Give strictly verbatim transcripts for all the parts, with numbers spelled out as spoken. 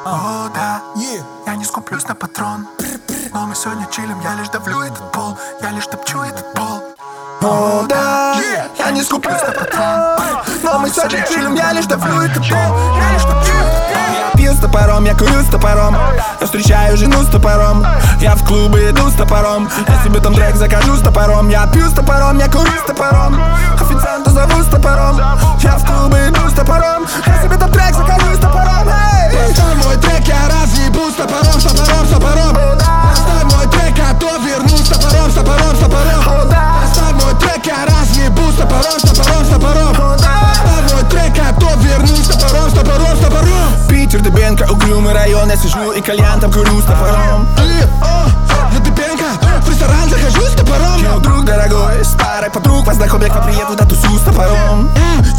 О, да, я не скуплюсь на патрон, но мы сегодня чилим, я лишь давлю этот пол, я лишь топчу этот пол. О, да, я не скуплюсь на патрон, но мы сегодня чилим, я лишь давлю этот пол, я лишь топчу этот пол. Я пью с топором, я курю с топором, я встречаю жену с топором, я в клубы иду с топором, я себе там трек закажу с топором. Я пью с топором, я курю с топором, официанта зову с топором, я в клубы иду с топором, я себе там трек закажу с топором. Поставь мой трек, я разъебу с топором, с топором, с топором. Поставь мой трек, а то вернусь с топором, с топором, с топором. Поставь мой трек, я разъебу с топором, с топором, с топором. Поставь мой трек, а то вернусь с топором, с топором, с топором. Питер, Дыбенко, угрюмый район, я сижу и кальян там курю с топором. Ты, о, я Дыбенко, в ресторан захожу с топором. Йоу, друг дорогой, старый подруг, познакомь, я приеду, да тусу с топором.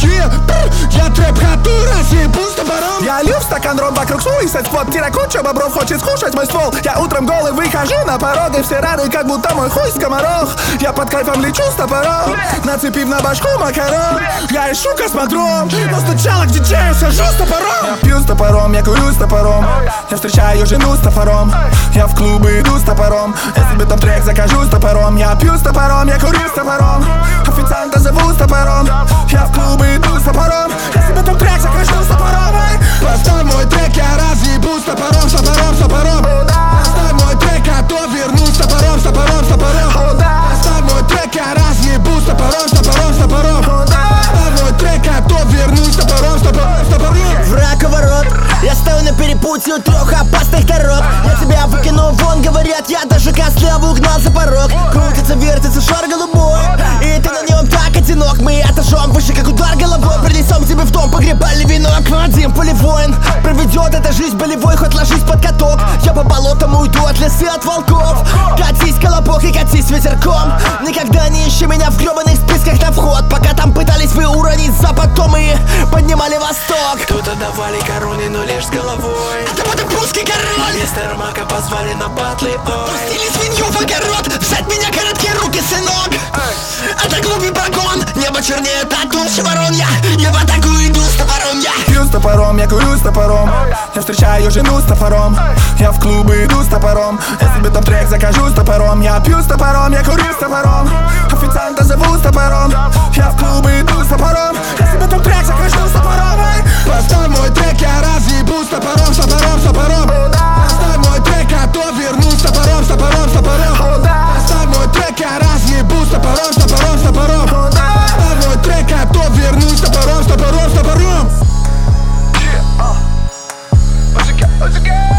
Я трэп-хату разъебу с топором. Я лью в стакан ром вокруг суисать спот, тира куча бобров, хочет скушать мой ствол. Я утром голый выхожу на порог, и все рады, как будто мой хуй скоморох. Я под кайфом лечу с топором, нацепив на башку макарон. Я ищу космодром, но сначала к диджею сажу с топором. Я пью с топором, я курю с топором, я встречаю жену с топором, я в клубы иду с топором, я себе там трек закажу с топором. Я пью с топором, я курю с топором, официанта зову с топором, я в клубы иду с топором, я себе там трек закажу с топором. Поставь мой трек, я разъебу с топором, с топором, с топором. Поставь мой трек, а то вернусь с топором, с топором, с топором. Поставь мой трек, я разъебу с топором, с топором, с топором. Поставь мой трек, а то вернусь с топором, с топором, с топором. Враг у ворот, я стою на перепутье у трех опасных дорог. Я тебя выкину вон, говорят, я даже костляву угнал за порог. Крутится, вертится шар голубой, и ты на нем так одинок. Мы этажом выше, как удар головой. Принесем тебе в дом погребальный венок. Один полевоин проведет эта жизнь болевой, хоть ложись под каток. Я по болотам уйду от лесы, от волков. Катись, колобок, и катись ветерком. Никогда не ищи меня в гребаных списках на вход, пока там пытались вы уронить запад, то мы поднимали восток. Тут отдавали короны, но лишь с головой. Это вот и прусский король. Мистер Мака позвали на батлы, ой. Пустили свинью в огород, взять меня короткие руки, сынок. Это глупый баргон, небо чернеет от толщи ворон. Я, я в атаку иду с топором, я пью с топором, я курю с топором, я встречаю жену с топором, я в клубы иду с топором, я себе там трек закажу с топором. Я пью с топором, я курю с топором, официанта зову с топором, я в клубы иду с топором, я себе там трек закажу с топором. Поставь мой трек, я разъебу с топором, с топором, с топором. Поставь мой трек, а то вернусь с топором, с топором, с топором. Поставь мой трек, я разъебу с топором, с топором, с топором. Поставь мой трек, а то вернусь с топором, с топором, с топором. What's it got? What's it got?